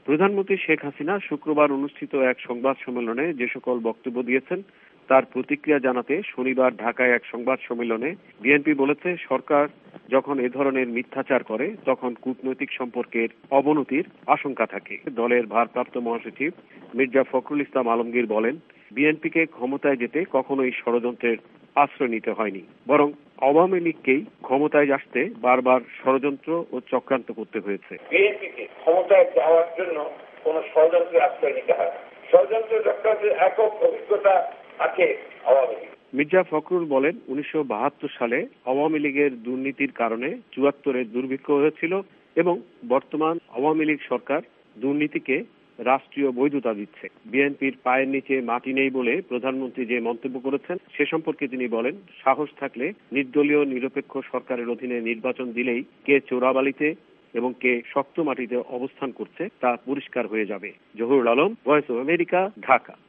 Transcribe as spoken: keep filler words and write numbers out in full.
প্রধানমন্ত্রী শেখ হাসিনা শুক্রবার অনুষ্ঠিত এক সংবাদ সম্মেলনে যে সকল বক্তব্য দিয়েছেন তার প্রতিক্রিয়া জানাতে শনিবার ঢাকায় এক সংবাদ সম্মেলনে বিএনপি বলেছে, সরকার যখন এ ধরনের মিথ্যাচার করে তখন কূটনৈতিক সম্পর্কের অবনতির আশঙ্কা থাকে। দলের ভারপ্রাপ্ত মহাসচিব মির্জা ফখরুল ইসলাম আলমগীর বলেন, বিএনপিকে ক্ষমতায় যেতে কখনোই ষড়যন্ত্রের আশ্রয় নিতে হয়নি, বরং আওয়ামী লীগকেই ক্ষমতায় আসতে বারবার ষড়যন্ত্র ও চক্রান্ত করতে হয়েছে। বিএনপিকে ক্ষমতায় যাওয়ার জন্য কোন ষড়যন্ত্রের আশ্রয় নিতে হয়। ষড়যন্ত্র চক্রান্তের একক অভিজ্ঞতা আছে আওয়ামী লীগ। মির্জা ফখরুল বলেন, উনিশশো বাহাত্তর সালে আওয়ামী লীগের দুর্নীতির কারণে চুয়াত্তরে দুর্ভিক্ষ হয়েছিল এবং বর্তমান আওয়ামী লীগ সরকার দুর্নীতিকে রাষ্ট্রীয় বৈধতা দিচ্ছে। বিএনপির পায়ের নিচে মাটি নেই বলে প্রধানমন্ত্রী যে মন্তব্য করেছেন সে সম্পর্কে তিনি বলেন, সাহস থাকলে নির্দলীয় নিরপেক্ষ সরকারের অধীনে নির্বাচন দিলেই কে চোরাবালিতে এবং কে শক্ত মাটিতে অবস্থান করছে তা পরিষ্কার হয়ে যাবে। Zahurul Alam, voice of America, Dhaka.